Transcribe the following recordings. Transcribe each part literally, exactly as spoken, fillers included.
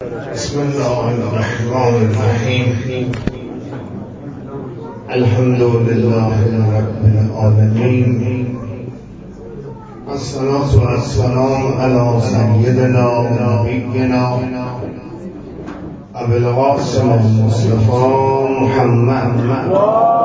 بسم الله الرحمن الرحیم. الحمد لله رب العالمین. الصلاة والسلام علی سیدنا و نبینا ابی القاسم المصطفى محمد.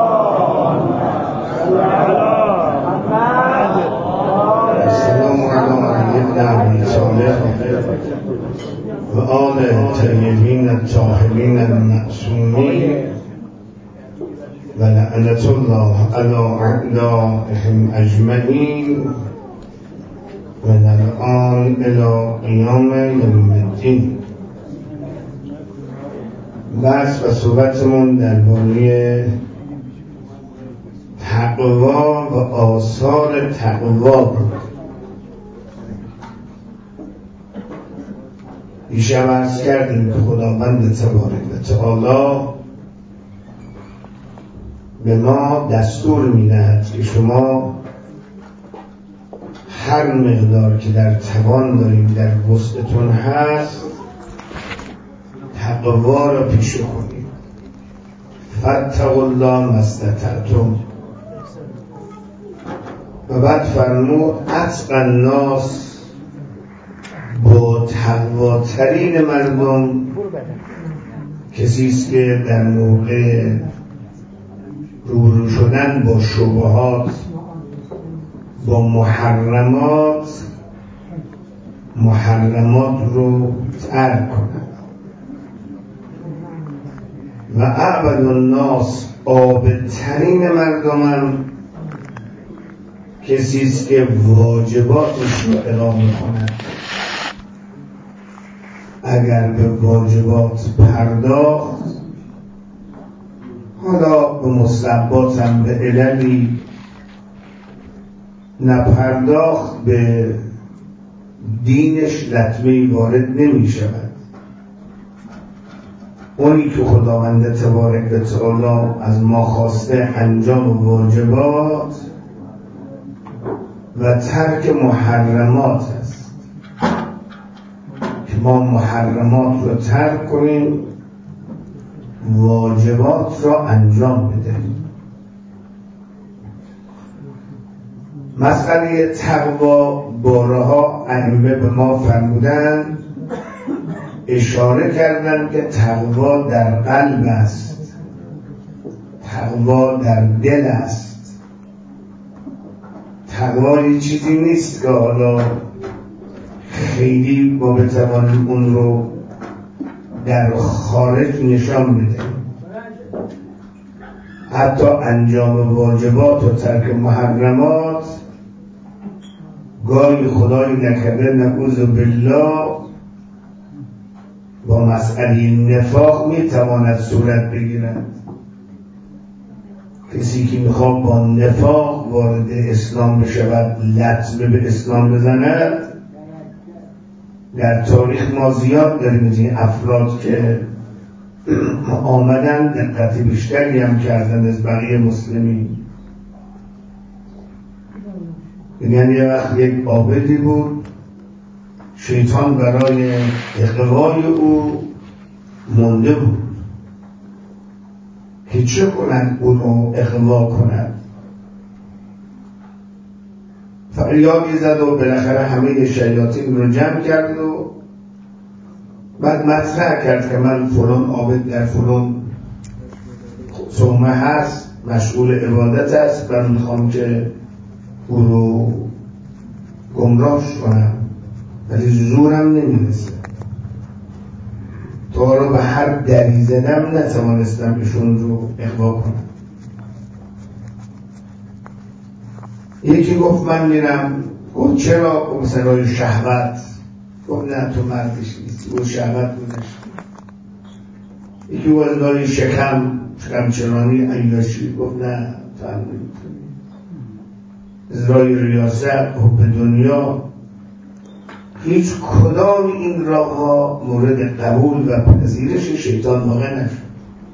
السلام علی ابن صالح و آل طیبین الطاهرین المعصومین و لعنت الله علی اعدائهم اجمعین من الآن الی قیام یوم الدین. بحث و صحبتمون درباره تقوا و آثار تقوا بود. دیشب عرض کردیم که خداوند تبارک و تعالی به ما دستور می‌دهد که شما هر مقدار که در توان داریم در وسعتون هست تقوا را پیشه کنید. فاتقوا الله ما استطعتم. و بعد فرمود اتقی الناس، با تقواترین مردم کسی است که در موقع روبرو شدن با شبهات، با محرمات محرمات رو ترک کند. و اعبد الناس، عابدترین مردم کسی است که واجباتش رو ادا می‌کند. اگر به واجبات پرداخت، حالا به مستحبات هم به عللی نپرداخت، به دینش لطمه‌ای وارد نمی شود. اونی که خداوند تبارک و تعالی از ما خواسته انجام واجبات و ترک محرمات است که ما محرمات رو ترک کنیم، واجبات را انجام بدهیم. مسئله تقوا بارها ائمه به ما فرمودند، اشاره کردند که تقوا در قلب است، تقوا در دل است. تقوا یه چیزی نیست که حالا خیلی ما بتوانیم اون رو در خارج نشان بدهیم. حتی انجام واجبات و ترک محرمات گاهی خدای نکرده نعوذ بالله با مسئله نفاق میتواند صورت بگیرد. کسی که میخواد با نفاق وارد اسلام بشود، لطمه به اسلام بزند، در تاریخ ما زیاد داریم از این افراد که آمدن دقت بیشتری هم کردن از بقیه مسلمین. یعنی یه وقت یک عابدی بود، شیطان برای اغوای او مونده بود که چه کنند او رو اغوا کنند. فریادی زد و بالاخره همه شیاطین رو جمع کرد و بعد مطرح کرد که من فلان عابد در فلان صومعه هست، مشغول عبادت است، من میخوام که او رو گمراهش کنم، ولی زورم نمیرسه. تا رو به هر دری زدم نتوانستم ایشون رو اغوا کنم. یکی گفت من میرم. گفت چرا؟ گفت سرای شهوت. گفت نه تو مردش نیستی، گفت شهوت بودش. یکی گفت سرای شکم شکم چرانی عیاشی. گفت نه تو هم نمیتونی. ازرای ریاست، حب دنیا. هیچ کدام این راه ها مورد قبول و پذیرش شیطان واقع نشد.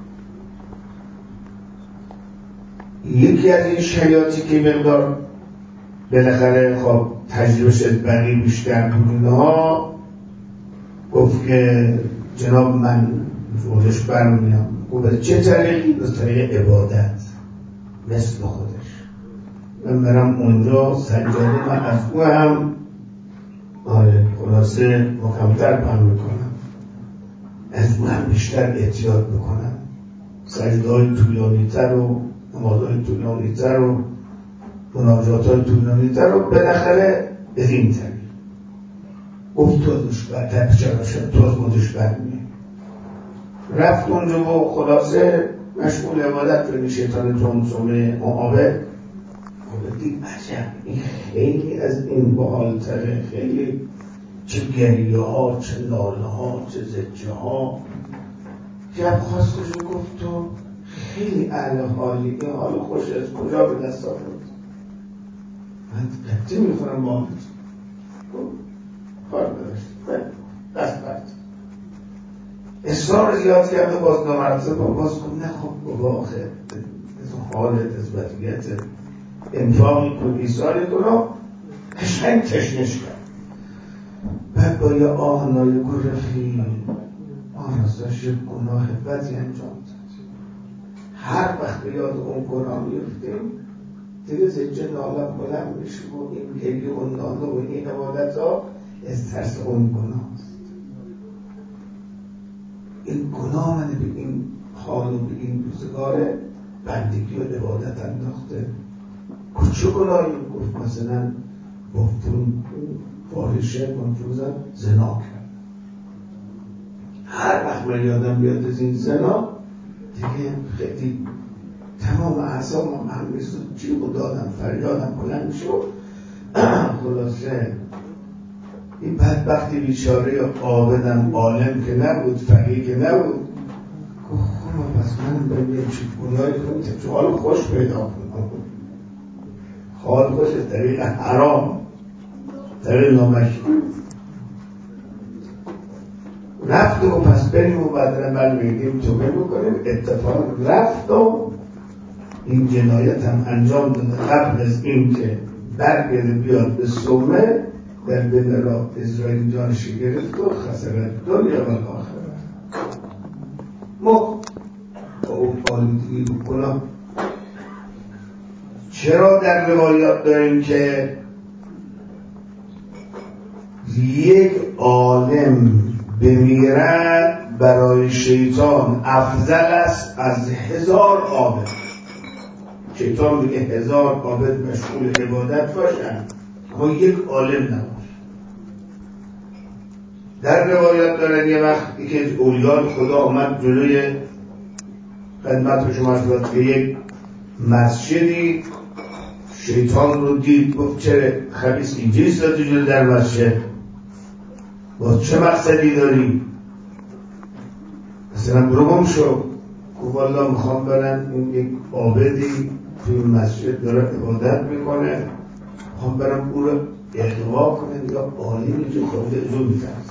یکی از این شیاطی که مقدار بالاخره خب تجربه شد بقیه بیشتر بود، اینها گفت که جناب من فوقش برمیام او به چه طریقی؟ به طریق عبادت مثل خودش من برم اونجا سجاده من از او هم آره خلاصه مکمتر پن میکنم، از او هم بیشتر احتیاط میکنم، سجده های طولانی تر و نماز های طولانی تر و مناجات های طولانی تر و بالاخره به این طریق گفت توزش بر تپچه شد توز بودش برمیه رفت اونجا و خلاصه مشغول عبادت به شیطان تونسومه معابد دید عجب این خیلی از این بحالتره، خیلی چه گریه ها چه ناله ها چه زجه ها. جب خواستش رو گفت تو خیلی اهل حالی، این حال خوش از کجا به دست آورد؟ من قطعی میخورم با حالت کار بداشت دست برد اصرار زیاد کرده باز نامرتبه باز کن نه خب بابا آخه از حالت از وضعیت انفاقی کن ایساری کنم قشنگ تشنش کرد. بعد با یه آه نایه گو رفیق آن راستش یک گناه بدی انجام داد، هر وقت به یاد اون گناه میفتیم دیگه زجه ناله بلند میشه و این گریه و ناله و این عبادت ها از ترس اون گناه است. این گناه من به این حال و به این روزگار بندگی و عبادت انداخته. کچه گناهی گفت مثلا گفتون فاحشه منفوزن زنا کرد، هر وقت من یادم بیاد از این زنا دیگه خیلی تمام اعصابم هم میسود جیب و دادم فریادم بلند میشه و خلاصه این بدبختی بیچاره عابدم عالم که نبود فقیه که نبود گفت خب پس من به یه چی گناهی کنم تو حال خوش پیدا کنم، حال خوش از طریق حرام طریق نامشروع رفت و پس بریم و بعد من میگیم توبه بکنیم. اتفاق رفت و این جنایت هم انجام داده قبل از این که برگرده بیاد به صومه در بین راه اسرائیل جانشی گرفت و خسرت دنیا و آخرت. ما با اون آلودگی بکنم چرا در روایات داریم که یک عالم بمیرد برای شیطان افضل است از هزار عابد؟ شیطان میگه هزار عابد مشغول عبادت باشن اما یک عالم نباشه. در روایات دارن یه وقتی که اولیاء خدا آمد جلوی خدمت شما شد که یک مسجدی شیطان رو دید گفت چه خبیث اینجا ایستادی جلو در مسجد، باز چه مقصدی داری؟ مثلا برو گم شو. گفت والله میخوام برم این یک عابدی توی مسجد داره عبادت میکنه میخوام برم او رو اغوا کنه یا عالمی که خود ازو میترس.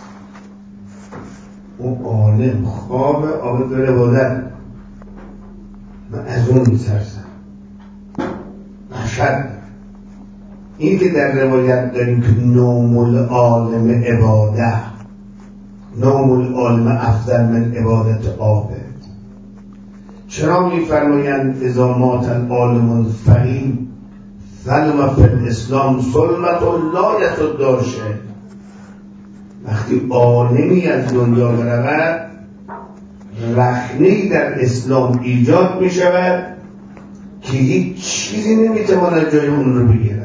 اون عالم خواب عابد داره عبادت من از اون میترسم وحشت. این که در روایت داریم که نوم العالم عباده، نوم العالم افضل من عبادت عابد. چرا میفرمایند اذا مات العالم الفقیه ظلم فی الاسلام ظلمت لا یصد شیء. وقتی عالمی از دنیا برود رخنه‌ای در اسلام ایجاد می شود که هیچ چیزی نمیتواند جای اون رو بگیرد.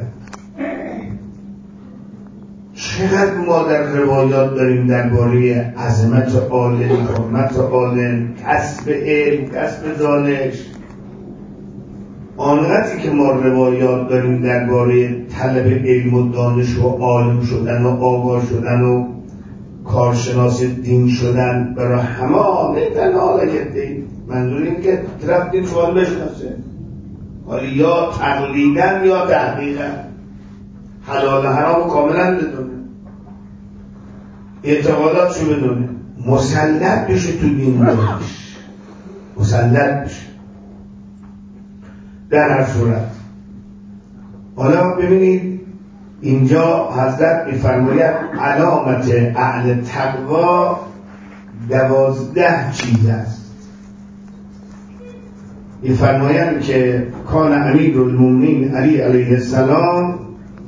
چقدر ما در روایات داریم درباره عظمت عالم، حرمت عالم، کسب علم، کسب دانش. آنقدری که ما روایات داریم درباره طلب علم و دانش و عالم شدن و آگاه شدن و کارشناس دین شدن برای همه نه تنها آلگه منظور این که طرف دین سوال بشناسه، حالا یا تقلیدن یا تحقیقن، حلال و حرام کاملا بدونه، اعتقاداتشو بدونه، مسلط بشه تو دین دانش، مسلط بشه. در هر صورت حالا ببینید اینجا حضرت میفرماید علامت اهل تقوا دوازده چیز است. می‌فرمایند که کان امیرالمومنین علی علیه السلام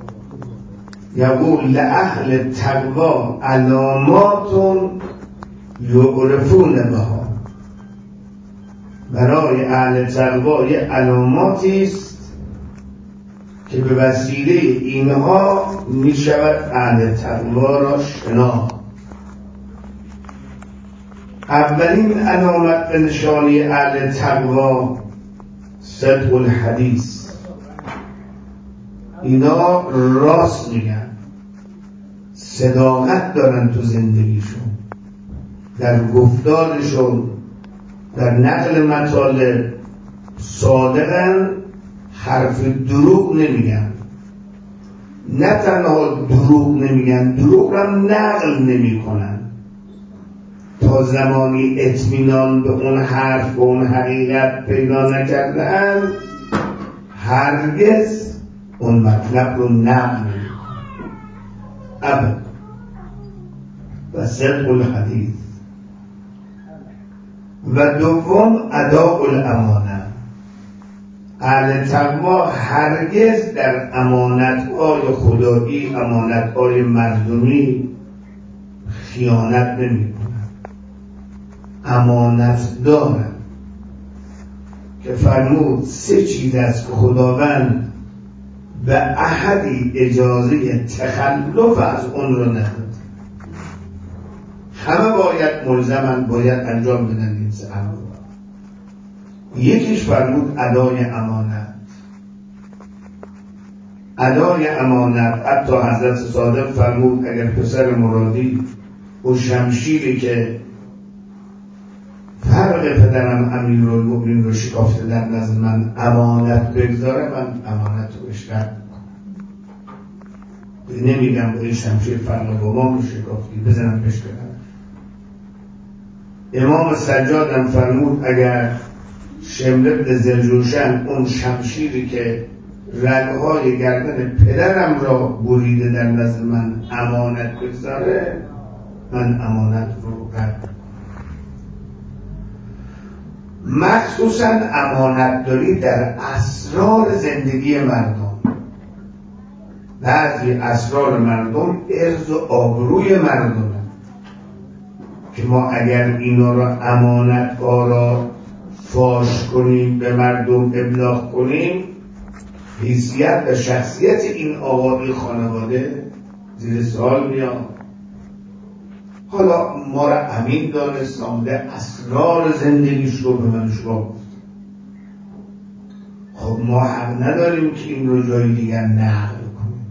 یقول لأهل التقوی علامات یعرفون بها، برای اهل تقوی یه علاماتی است که به وسیله اینها می شود اهل تقوی را شناخت. اولین علامت به نشانی اهل تقوی صدق الحدیث، اینا راست میگن، صداقت دارن تو زندگیشون، در گفتارشون، در نقل مطالب صادقن، حرف دروغ نمیگن. نه تنها دروغ نمیگن، دروغ هم نقل نمی کنن. تا زمانی اطمینان به اون حرف، به اون حقیقت پیدا نکردن، هرگز اون مطلب رو نقل نمی کنن ابدا. و صدق الحدیث. و دوم اداء الامانه. اهل تقوی هرگز در امانت‌های خدایی، امانت‌های مردمی خیانت نمی‌کنند، امانت دارند. که فرمود سه چیز است که خداوند به احدی اجازه تخلف از اون رو نداد، همه باید ملزمن، باید انجام بدن این سه امر. یکیش فرمود ادای امانت. ادای امانت، حتی حضرت صادق فرمود اگر پسر مرادی و شمشیری که فرق پدرم امیرالمومنین رو شکافته در نزد من امانت بگذاره، من امانت رو اشتر میکنم. نمیگم با این شمشیر فرق بابام رو شکافتی بزنم پشت کنم. امام سجادم فرمود اگر شمر ابن ذوالجوشن اون شمشیری که رگهای گردن پدرم را بریده در نزد من امانت بگذاره، من امانت رو رد. مخصوصا امانت داری در اسرار زندگی مردم. بعضی اسرار مردم عرض و آبروی مردم که ما اگر اینا را امانت ها را فاش کنیم، به مردم ابلاغ کنیم، حیثیت و شخصیت این آقای خانواده زیر سوال میاد. حالا ما را امین دانست، آمده اسرار زندگیش رو به من شما گفت. خب ما حق نداریم که این رو جای دیگر نقل کنیم.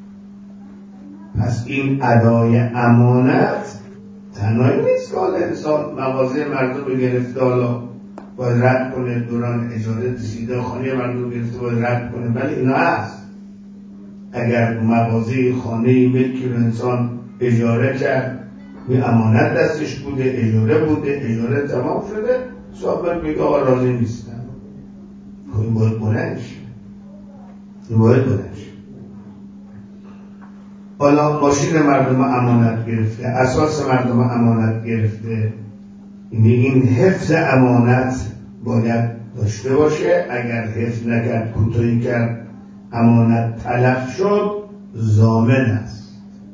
پس این ادای امانت تنهایی نیست که حالا انسان مغازه مردم رو گرفته، حالا باید رد کنه، دوران اجاره رسیده خانه مردم گرفته باید رد کنه. ولی اینا هست. اگر مغازه خانه ملکی رو انسان اجاره کرد، این امانت دستش بوده، اجاره بوده، اجاره تمام شده، صاحب میگه آقا راضی نیستم، این باید بلند شه، این باید بلند شه. حالا ماشین مردم امانت گرفته، اساس مردم امانت گرفته، این حفظ امانت باید داشته باشه. اگر حفظ نکرد، کوتاهی کرد، امانت تلف شد، ضامن است.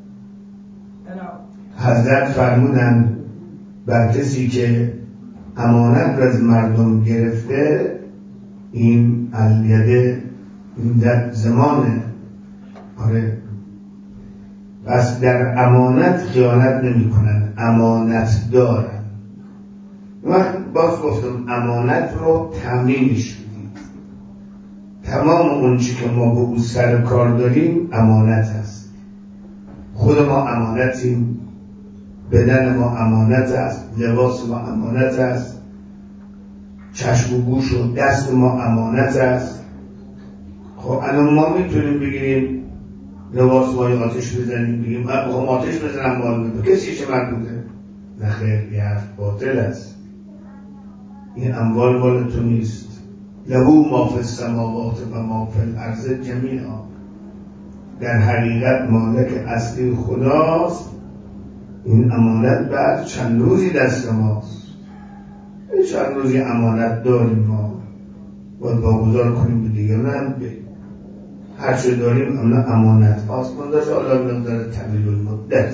حضرت فرمودند بر کسی که امانت را از مردم گرفته، این الیده، این در زمانه، آره، پس در امانت خیانت نمی کنن، امانت دارن. وقت باز گفتم امانت رو تامینش بدید. تمام اون چی که ما به او سر کار داریم امانت است. خود ما امانتیم، بدن ما امانت است، لباس ما امانت است، چشم و گوش و دست ما امانت است. خب الان ما میتونیم بگیریم لباس ما آتش بزنیم، بگیم من بخوام آتش بزنم مال به کسی چه مربوطه؟ نه خیر، یه حرف باطل است. این اموال مال تو نیست. لهو ما فی السماوات و ما فی الارض جمیعا. در حقیقت مالک اصلی خداست این امانت بعد چند روزی دست ماست، چند روزی امانت داریم، ما باید واگذار کنیم به دیگران، به هر چه داریم امانت هاست. من داشت حالا مقدار طویل المدت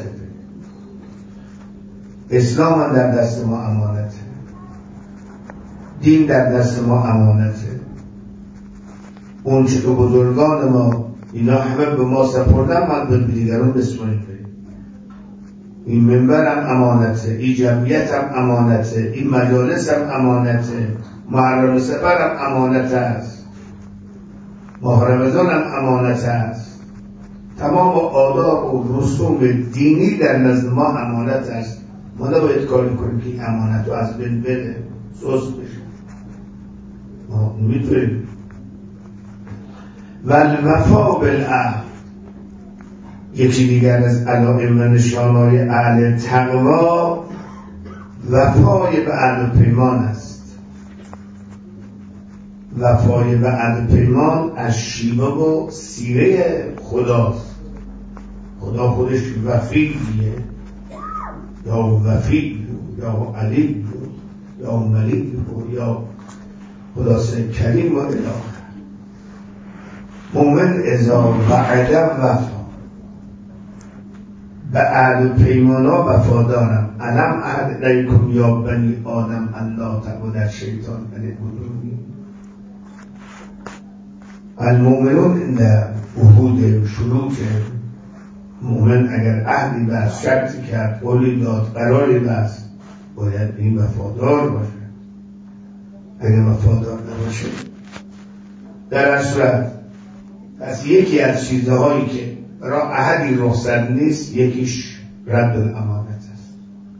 اسلام هم در دست ما امانته، دین در دست ما امانته، اون چه که بزرگان ما اینا همه به ما سپردن، من به دیگران بسپاریم. این منبر هم امانته، این جمعیت هم امانته، این مجالس هم امانته، محرم سفر هم امانت است، ماه رمضان هم امانت است، تمام آداب و رسوم دینی در نزد ما امانت است. ما نباید کاری کنیم که این امانت رو از بین بره، سوس بشه. ما نمیتونیم. والوفا بالعهد، یکی دیگر از علائم و نشانه‌های اهل تقوا وفای به عهد و پیمان است. وفای به عهد و پیمان از شیوه و سیره خداست. خدا خودش وفیه، یا وفی یا علی یا ملیک یا خلاصه کریم و الی آخر. مومن اذا وعد وفا، به عهد و پیمانا وفادارم. الم عهد الیکم یا بنی آدم الله تعبدوا شیطان الیکم. المؤمنون عند عهود شروط، مومن اگر عهدی بست، شرطی کرد، قولی داد، قراری بست، باید این وفادار باشه. اگر وفادار نباشه در اصورت، پس یکی از چیزهایی که را عهدی رخصت نیست، یکیش رد الامانت است.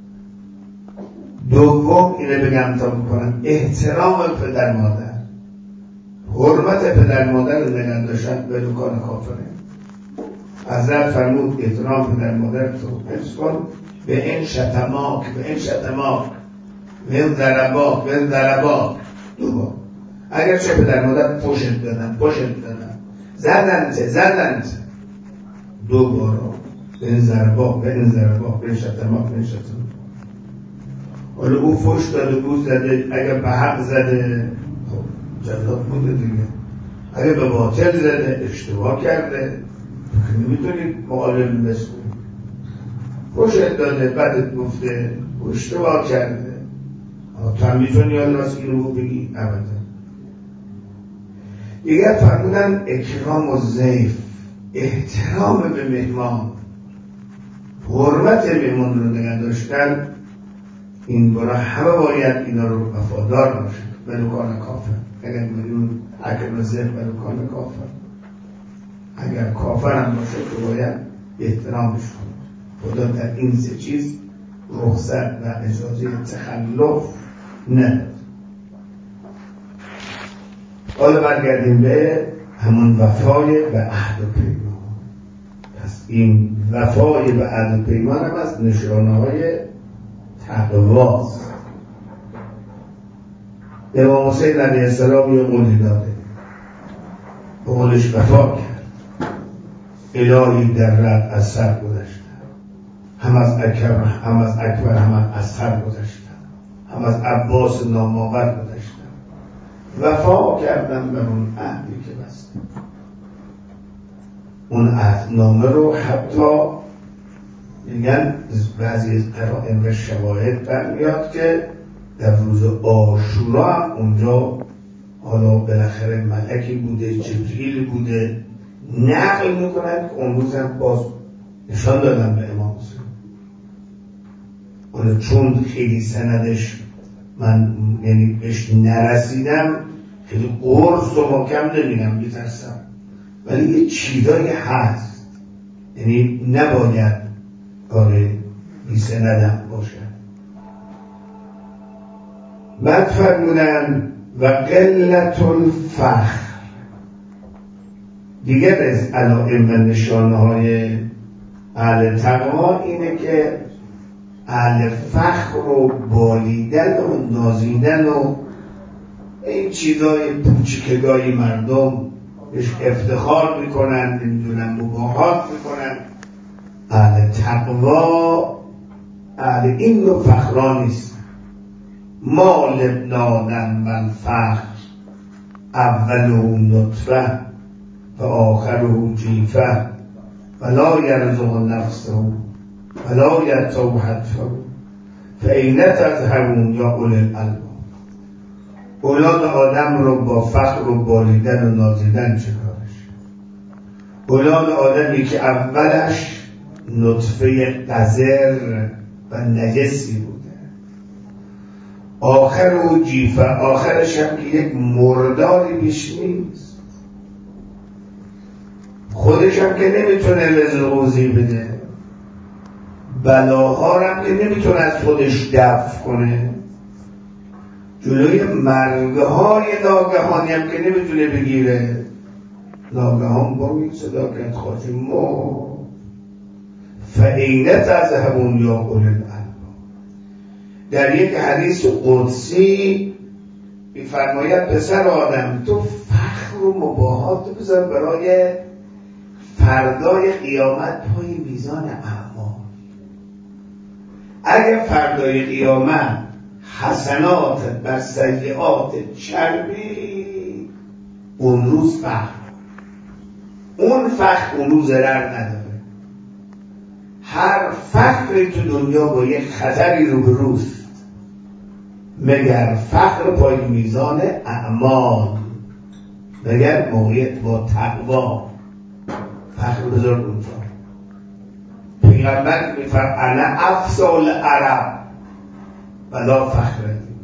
دوم اینه بگم تا بکنم، احترام پدر مادر، حرمت پدر مادر رو نگه داشتن به دکان کافره. حضرت فرمود احترام پدر مادر تو حفظ کن، به این شتماک به این شتماک به این ضرباک به این ضرباک. دو بار اگر چه پدر مادر پشت دادن پشت دادن زدنت زدنت دو بار به این ضرباک به این ضرباک به این شتماک به این شتماک. حالا او فوش داده بود زده، اگر به حق زده خب جزات بوده دیگه، اگر به باطل زده اشتباه کرده، نمیتونید معالم بسکنید. خوشت داده بدت گفته اشتباه کرده، تو هم میتونی آناس این رو بگی ابدا. دیگر فرمودن اکرام و ضیف، احترام به مهمان، حرمت مهمان رو نگه داشتن. این برای همه باید اینا رو وفادار باشن. ملوکان کافر، اگر میدون اکرام و ضیف ملوکان کافر، اگر کافر هم باشه تو باید احترامش کنید. خدا در این سه چیز رخصت و اجازه تخلف نداد. حالا برگردیم به همون وفای به عهد و پیمان. پس این وفای به عهد و پیمان هم از نشانه‌های تقواست. امام حسین علیه السلام یه قولی داده، به قولش وفا کرد. الهی در رد از سر گذشتن، هم از اکبر هم از اکبر هم از اصغر گذشتن، هم از عباس نامآور گذشتن. وفا کردن به اون عهدی که بستن. اون عهدنامه رو حتی میگن بعضی از قرائن و شواهد برمیاد که در روز عاشورا هم اونجا حالا بالاخره ملکی بوده، جبریل بوده، نقل میکنن که اون روز هم باز نشان دادن به امام حسین. حالا چون خیلی سندش من یعنی بهش نرسیدم، خیلی قرص و محکم نمیگم میترسم، ولی یه چیزایی هست، یعنی نباید آره بی سندم باشه. بعد فرمودن و قلت الفخر، دیگر از علائم و نشانه‌های اهل تقوا اینه که اهل فخر و بالیدن و نازیدن و این چیزای پوچکگاهی مردم بهش افتخار میکنن، نمیدونن مباهات میکنن. اهل تقوا اهل این نوع فخران نیست. ما لبنانم من فخر اوله نطفه و آخره جیفه ولا یرزق نفسه ولا یرتو حتفه فاین تذهبون یا اولی الالباب. اولاد آدم رو با فخر و بالیدن و نازیدن چه کارش؟ اولاد آدمی که اولش نطفه قذر و نجسی بوده، آخر و جیفه، آخرش هم که یک مرداری بیش نیست، خودش هم که نمیتونه رزق روزی بده، بلاها هم که نمیتونه از خودش دفع کنه، جلوی مرگهای ناگهانی هم که نمیتونه بگیره. ناگهان با یک صدا کرد خواجه ما فاین تذهبون یا اولی الالباب. در یک حدیث قدسی می‌فرماید پسر آدم تو فخر و مباهات بذار برای فردای قیامت پای میزان اعمال. اگر فردای قیامت حسنات بر سیئات چربی، اون روز فخر، اون فخر اون روز ضرر نداره. هر فخری تو دنیا با یک خطری روبروست، مگر فخر پای میزان اعمال، مگر موقعیت با تقوا. فخر بزرگ اونجا. پیغمبر میفرماید انا افضل عرب ولا فخر،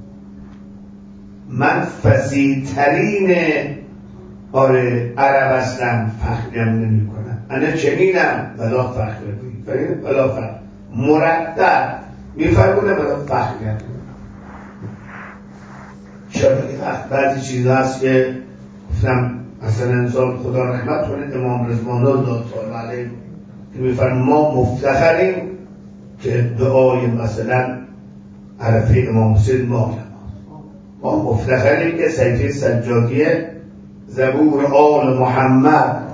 من فصیح ترین آره عرب هستم، فخریم نمی کنم. انا چنینم ولا فخر بی ولا فخر، مرتب میفرمونه ولا فخریم. چرا بعضی چیزا هست که گفتم اصلا انسان خدا رحمت کنه امام رضوان الله تعالی علیه که میفرماید ما مفتخریم که دعای مثلا عرفه امام حسین ما ما مفتخریم که سیفه سجادیه زبور آل محمد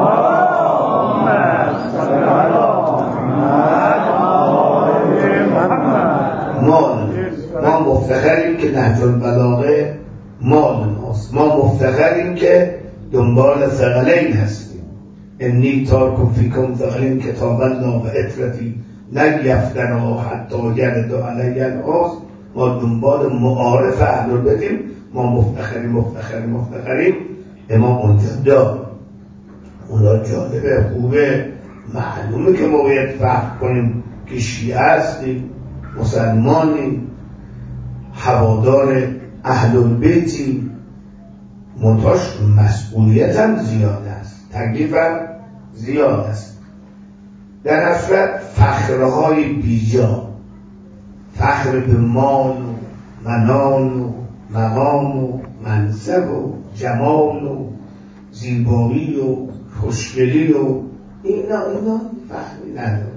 مال ما مفتخریم که نهج البلاغه مال ماست. ما مفتخریم که دنبال ثقلین هستیم. انی تارک فیکم ثقلین کتاب الله و اطرتی نگفتنا حتی یرد علی الارض. ما دنبال معارف اهل بدیم. ما مفتخریم مفتخریم مفتخریم. امام اونجا دار اونا جالبه خوبه معلومه که ما باید فهم کنیم که شیعه هستیم، مسلمانیم، هوادار اهل بیتی، منتاش مسئولیت هم زیاد است، تکلیف هم زیاد است. در اصل فخرهای بیجا، فخر به مال و منال و مقام و منصب و جمال و زیبایی و خوشگلی و اینا اینا فخری نداره.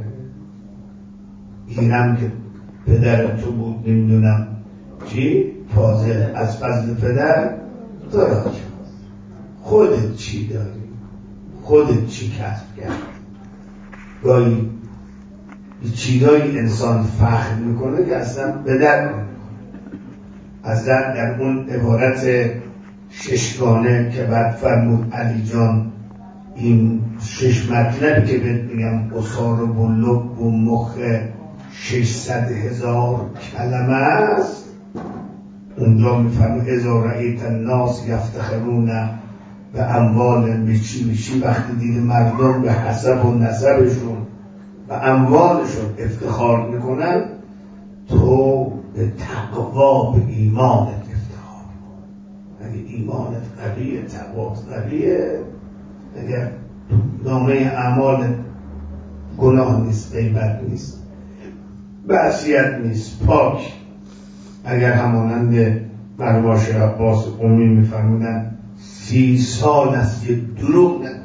اینم که پدر تو بود نمیدونم چی فاضل، از فضل پدر دراج. خودت چی داری؟ خودت چی کسب کرد؟ گاهی چیزایی انسان فخر میکنه که اصلا به در نمیخوره. اصلا در اون عبارت ششگانه که بعد فرمود علی جان این شش مطلبی که بهت میگم قصار و بلوب و مخ ششصد هزار کلمه است. اونجا میفرمود اذا رأیت الناس یفتخرون به اموال بیچی بیچی، وقتی دید مردم به حسب و نسبشون و اموالشون افتخار میکنن، تو به تقوا به ایمانت افتخار. اگه ایمانت قویه، تقوات قویه، اگر نامه اعمال گناه نیست، غیبت نیست، معصیت نیست، پاک، اگر همانند مرحوم شیخ عباس قمی میفرمودن سی سال است که دروغ نگفتم،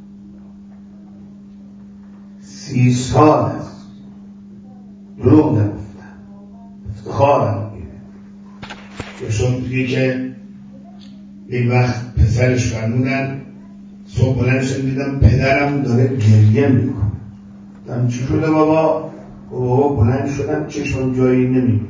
سی سال است دروغ نگفتم، افتخارم میره. ایشون میگه که یک وقت پسرش فرمودن صبح بلند شدم دیدم پدرم داره گریه میکنه. گفتم چی شده بابا؟ او بلند شدم چشمم جایی نمیبینه،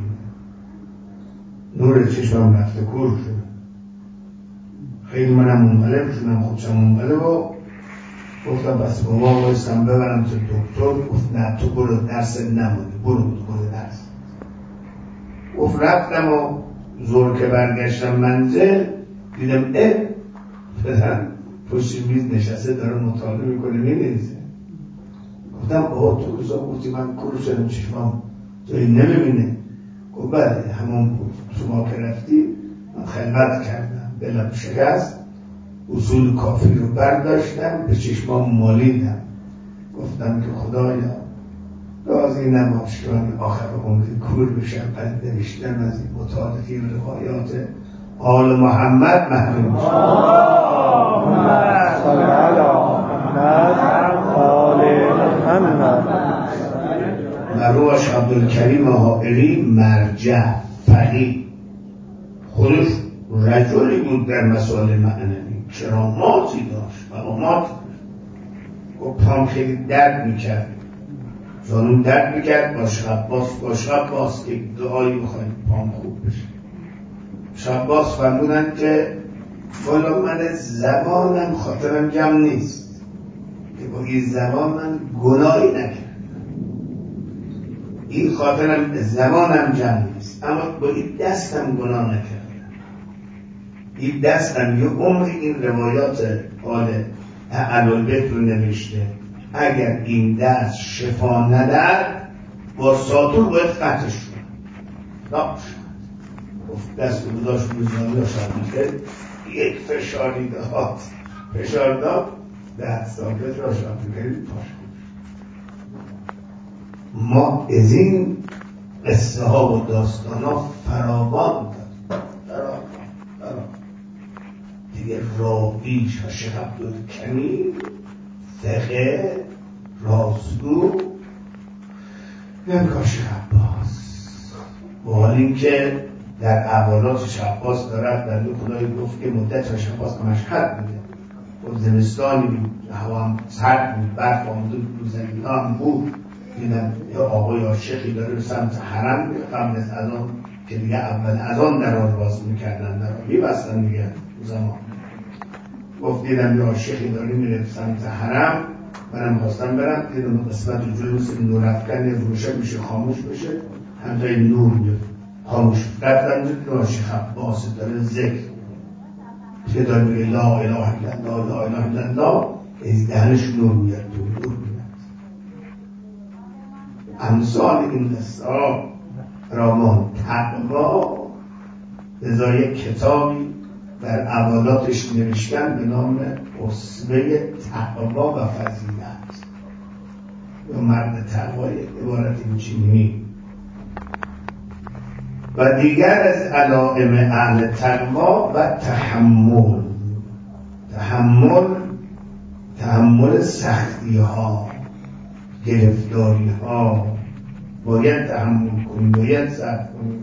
نور چشمم رفته کور شد. خیلی منم منقلب شدم، خودشم منقلب و گفتم بس با ما بایستم ببرم تو دکتر. گفت نه تو برو درس نمونی، برو برو درس. گفت رفتم و زور که برگشتم منزل دیدم اه پدرم پشت میز نشسته داره مطالعه میکنه مینویسه. گفتم آه تو روزا گفتی من کور شدم چشمام جایی نمیبینه. گفت بله همون بود، شما که رفتی من خلوت کردم، دلم شکست، اصول کافی رو برداشتم به چشمام مالیدم. گفتم که خدایا راضی نباش که من آخر عمری کور بشم، بعد نوشتم از این مطالعه روایات آل محمد محروم شد. محمد صلی علی محمد آل محمد. مروش عبدالکریم حائری مرجع فقیه، خودش رجلی بود در مسائل معنوی، کراماتی داشت، مقامات. و پام خیلی درد میکرد، زانون درد میکرد، با شباس با شباس یک دعایی بخواهیم پام خوب بشه. شباس فرمودن که والا من زبانم خاطرم جمع نیست که با این زبان من گناهی نکردم، این خاطرم زبانم جمع نیست، اما با این دستم گناه نکردم. این دستم یه عمری این روایات آل اهل‌البیت رو نوشته، اگر این دست شفا نداد با ساطور باید قطعش کنم. ناش گفت دست رو داشت روزانی رو شد یک فشاری داد، فشار داد ده ثابت را شد بگرید پاش. ما از این قصه ها و داستان ها فراوان داریم، فراوان فراوان دیگه. راویش و شیخ عبدالکریم فقه رازگو نمیکار شیخ عباس. و حال این که در اولات شیخ عباس دارد در دو خدای گفت که مدت شیخ عباس مشهد بوده و زمستانی بود، هوا هم سرد بود، برف آمده بود، زمین ها هم بود. دیدم یه آقای عاشقی داره سمت حرم قبل از اذان که دیگه اول اذان در آن باز میکردن، در آن میبستن دیگه زمان. گفت دیدم یه عاشقی داره میره سمت حرم، منم خواستم برم. دیدم قسمت جلوس نور افکن روشن میشه خاموش بشه، همتای نور میاد خاموش. رفتم دیدم شیخ عباس داره ذکر که داره میگه لا اله الا الله لا اله الا الله، از دهنش نور میاد تو نور میاد. امثال این قصه ها رامان تقوا لذا یک کتابی در اولاتش نوشتن به نام اسوه تقوا و فضیلت یا مرد تقوای عبارت این چینی. و دیگر از علائم اهل تقوا و تحمل، تحمل تحمل سختی ها، گرفتاری ها، باید تحمل کنیم، باید صبر کنیم.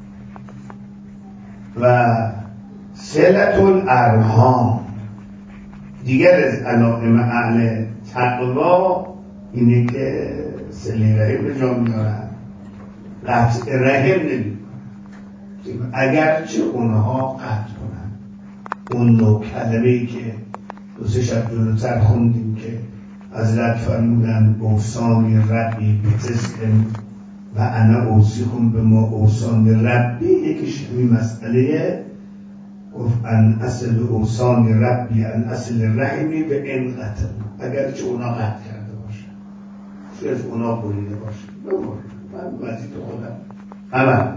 و صلة الارحام، دیگر از علائم اهل تقوا اینه که صله رحم به جا میارن، قطع رحم نمی اگرچه اونها قطع کنن. اون نوع کلمه‌ای که دو سه شب جلوتر خوندیم که حضرت فرمودن اوصانی ربی بتسلم و انا اوصیکم به ما اوصان ربی، یکیش این مسئله گفت ان اصل اوصان ربی ان اصل رحمی به این قطع، اگرچه اونا قطع کرده باشه، شاید اونا بریده باشه، نمور من وزید خودم عمل.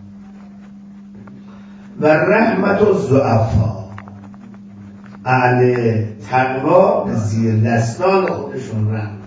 و رحمت و ضعفا، اهل تقوا به زیر دستان خودشون رحم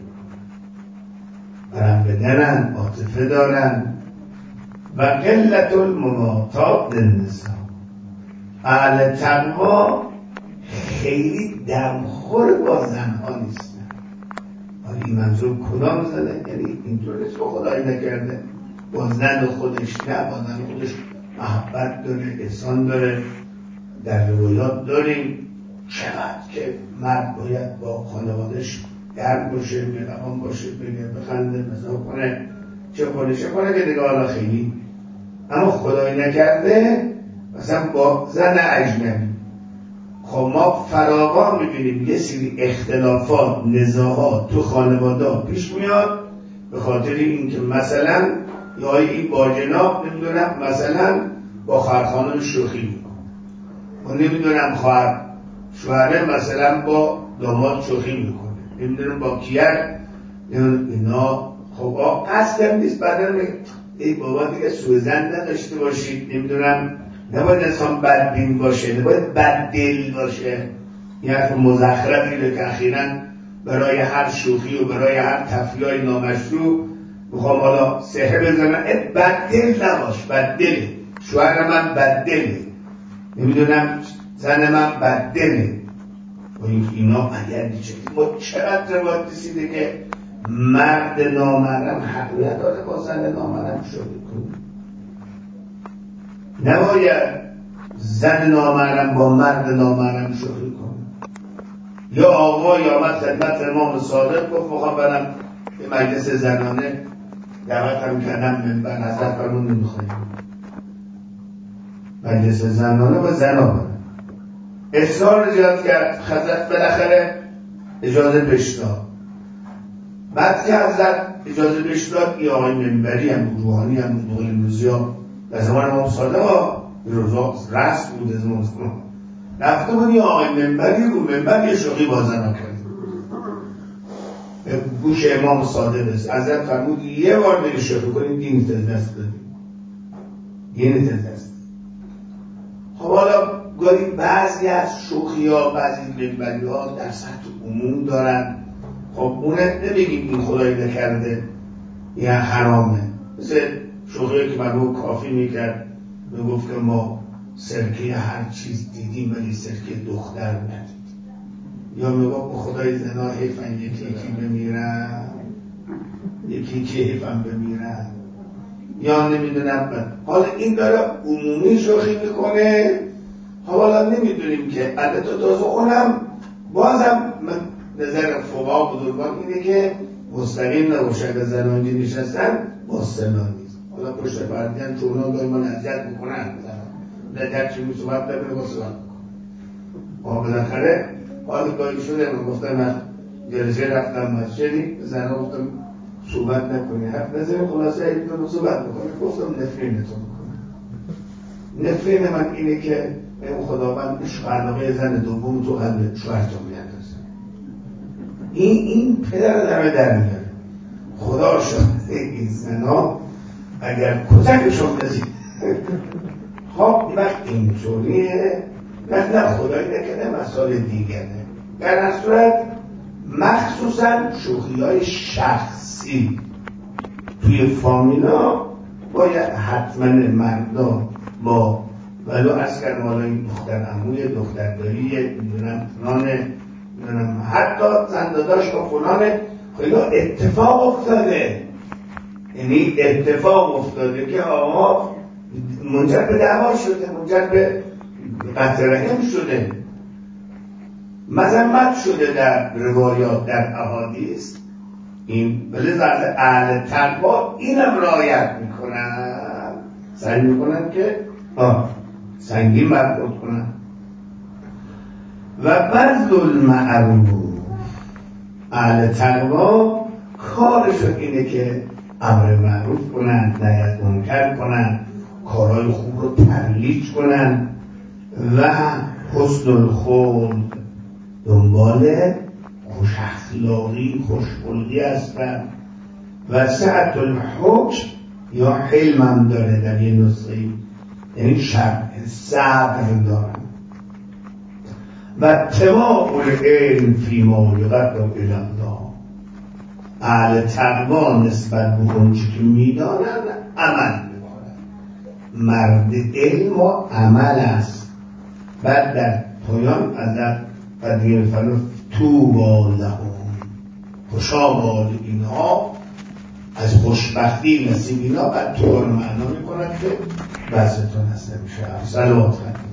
برم بدنن، عاطفه دارن. و قلت المماطات للنساء، اهل تقوا خیلی دمخور با زنها نیستن. حالا این منظور کدام زنه؟ یعنی اینطور نیست که خدایی نکرده با زن خودش نه، با زن خودش محبت داره، احسان داره. در روایات داریم چقدر که مرد باید با خانوادش گرم باشه، مهربان باشه، بگه بخنده، مزاح کنه، چه کنه چه کنه که دیگه حالا خیلی، اما خدای نکرده مثلا با زن اجنبی، خب ما فراوان میبینیم یه سری اختلافات، نزاعات تو خانواده پیش میاد به خاطر اینکه مثلا یا این با جناب نمیدونم مثلا با خواهر خانم شوخی میکنه و نمیدونم خواهر شوهره مثلا با داماد شوخی میکنه، نمیدونم با کیه اینا. خب آقا قصدم نیست بعدم ای بابا دیگه سوء ظن نداشته باشید، نمیدونم نباید انسان بدبین باشه، نباید بددل باشه. این حرف مزخرفی که اخیراً برای هر شوخی و برای هر تفریح نامشروع میخوام حالا سهه بزنم، بددل نباش، بددله، شوهر من بددله، نمیدونم زن من بددله. و اینا اگر دیچه ما چقدر روایت رسیده که مرد نامحرم حق نداره با زن نامحرم شده کنه، نباید زن نامحرم با مرد نامحرم شده کنه. یا آقا یا آمد خدمت امام صادق گفت میخوام برم به مجلس زنانه دعوتم کردم منبر، حضرت فرمود نمیخوایم مجلس زنانه با زنا برم. اصرار زیاد کرد، حضرت بالاخره اجازه بشداد. بعد که حضرت اجازه بشداد ای آقای منبری هم روحانی هم بود امروزی ها در زمان امام صادق ها روزا رسم بود از موضوع رفته بود ای آقای منبری رو منبر یه شوخی با زنا کرد به گوش امام صادق است. حضرت فرمود یه بار دیگه شوخی کنید دینت از دست بدید، دینت از دست. خب حالا گاهی بعضی از شوخی ها بعضی منبری ها در سطح عموم دارن، خب اونه نمیگیم این خدایی نکرده یا حرامه. مثل شوخی که مرحوم کافی میکرد میگفت که ما سرکه هر چیز دیدیم ولی سرکه دختر ندید، یا میگفت خدای زنا حیفن یکی یکی بمیرن یکی یکی حیفن بمیرن، یا نمیدونم. حالا این داره عمومی شوخی میکنه. حالا نمیدونیم که البته تازه اونم بازم من نظر فقها بزرگان اینه که مستقیم نباشه، اگر زنانجی نشستن با سنا نیست. حالا پشت پردیان چون ها دایما نزد میکنن نظر چی می صحبت نکنه با صحبت میکنه. بالاخره حالا گاهی شده من گفتم من جلسه رفتم مسجدی زنها گفتم صحبت نکنی حرف نزنی، خلاصه ایدون صحبت میکنه. گفتم نفرینتون میکنه. نفرین من اینه که اون خداوند علاقه زن دوم تو قلب شوهرتون میاندازه. این این پدر در در میاره. خدا شده این زنا اگر کتکشون بزید خب وقت اینطوریه، وقت نه خدایی نکنه مسائل دیگره. در این صورت مخصوصا شوخی های شخصی توی فامیلا باید حتما مردا با ولو از کردم حالا این دختر عموی دختر داریه میدونم فلانه میدونم حتی زنداداش با فلانه خیلی اتفاق افتاده، یعنی اتفاق افتاده که آقا منجر به دعوا شده، منجر به قطع رحم شده، مذمت شده در روایات در احادیث. این ولی از اهل تقوا اینم رعایت میکنن، سعی میکنن که آه سنگین برخورد کنن. و بذل المعروف، اهل تقوا کارشون اینه که امر معروف کنن، نهی از منکر کنن، کارهای خوب رو ترویج کنن و حسن الخلق، دنبال خوش اخلاقی خوش خلقی هستن و سعت الحکم یا حلم هم داره در یه نسخه‌ای، یعنی شب صبر دارن و تمام العلم فی ما یقرب الی الله. اهل تقوا نسبت به اون چی که میدانن عمل میکنن. مرد علم و عمل است. بعد در پایان از قدیم فرمود طوبی لهم، خوشا باد اینها، از خوشبختی نصیب اینا. بعد تو رو معنا میکنن که وضعتون هست نمیشه. صلوات خدمت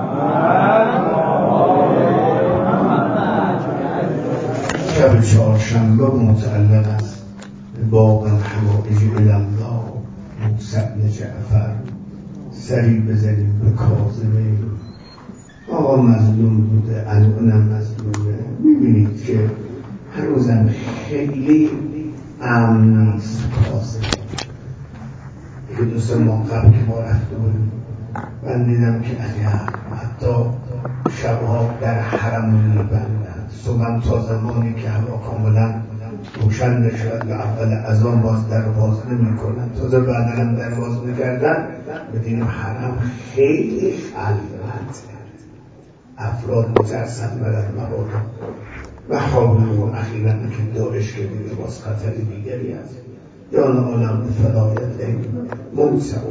شب چهارشنبه دوشنبه متعلق است باغ الحوائج الالله موسی بن جعفر سری بزنیم به کاظمه. آقا مظلوم بوده، الانم مظلومه. میبینید که هنوزم خیلی امن نیست کاظمه. یکی دو سه ماه قبل که ما رفته بودیم من دیدم که حتی شبها در حرم میبندند. صبحم تا زمانی که هوا کاملا روشن نشد و اول اذان باز در باز نمی کنند، تازه بعدا هم در باز میکردن. بدین حرم خیلی خلوت، افراد میترسن برن مبادا و حاولون اخیراً که داعش که دیگه باز خطر دیگری است. یا نعلم فلایت موسعون.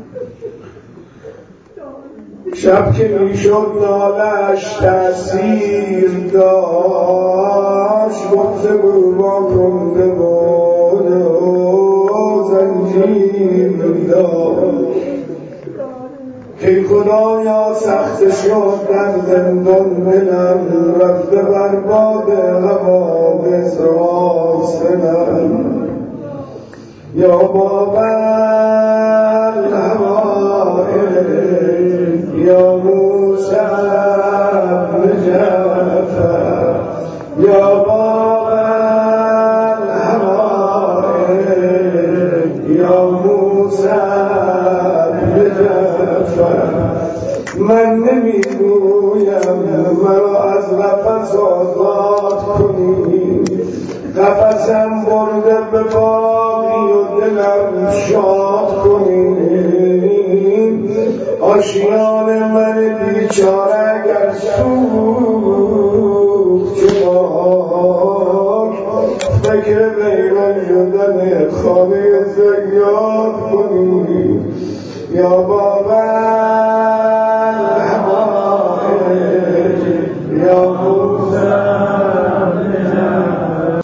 شب که میشد نالش تأثیر داشت، گفته بود با کنده بود و زنجیر داشت که خدایا سخت شد در زندان دلم، رفته بر باد حوادث آسنم. یا بابا یا موسی بن جعفر، یا بابا الحوائج، یا موسی بن جعفر. من نمیگویم مرا از قفس آزاد کنی، قفسم برده به باغی و دلم شاد کنی. آشیان من بیچاره اگر سوخت چه باک، فکر ویران شدن خانه زیاد کنی. یا بابا الحوائج، یا موسی